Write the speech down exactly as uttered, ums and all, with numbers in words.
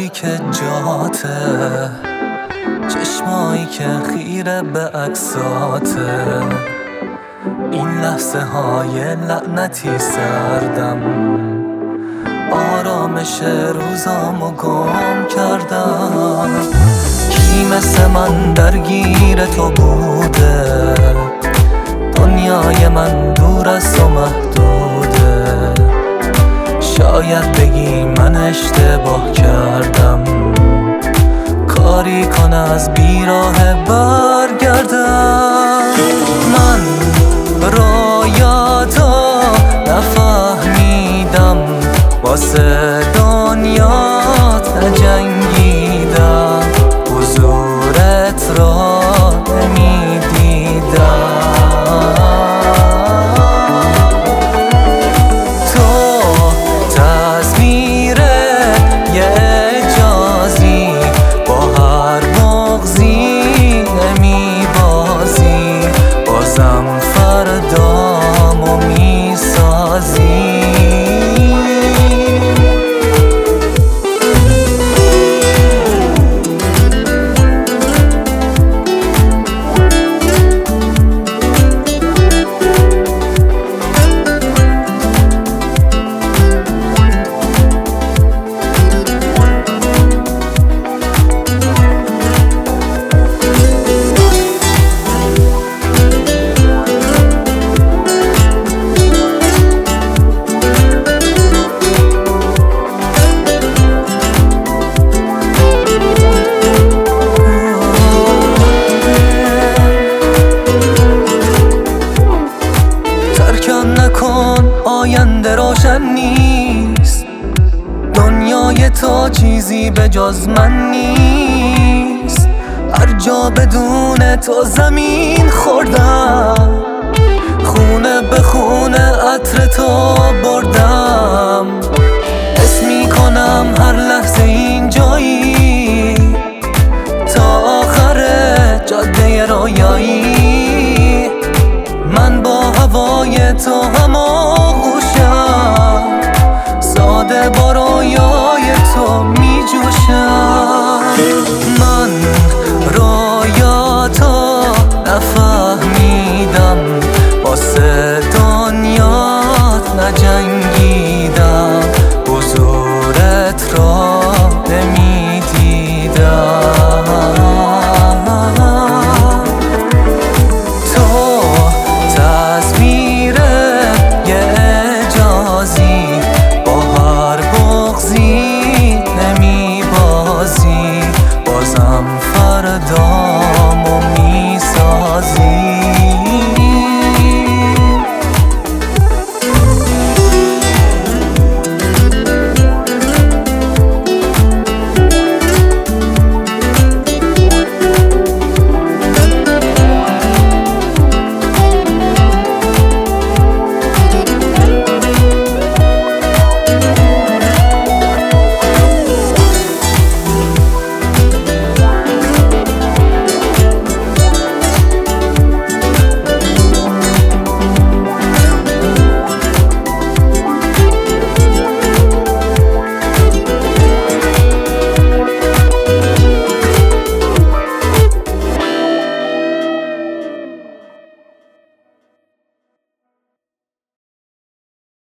که جاته، چشمایی که خیره به عکساته، این لحظه های لعنتی سردم، آرامش روزامو گم کردم. کی مثل من درگیر تو بوده؟ دنیای من دور از تو محدوده. شاید بگی من اشتباه کردم، کاری کن از بیراه برگردم. من رویاتو نفهمیدم، واسه دنیات نجنگیدم، حضورت را نمیدیدم. تو تصویر یه اجازی، با هر بغضی نمیبازی، بازم فردامو میسازی. نکن آینده روشن نیست، دنیای تو چیزی به جز من نیست. هر جا بدون تو زمین خوردم، خونه به خونه عطر تو بردم. حس میکنم هر لحظه اینجایی، تا آخر جاده رویایی. من با هوای تو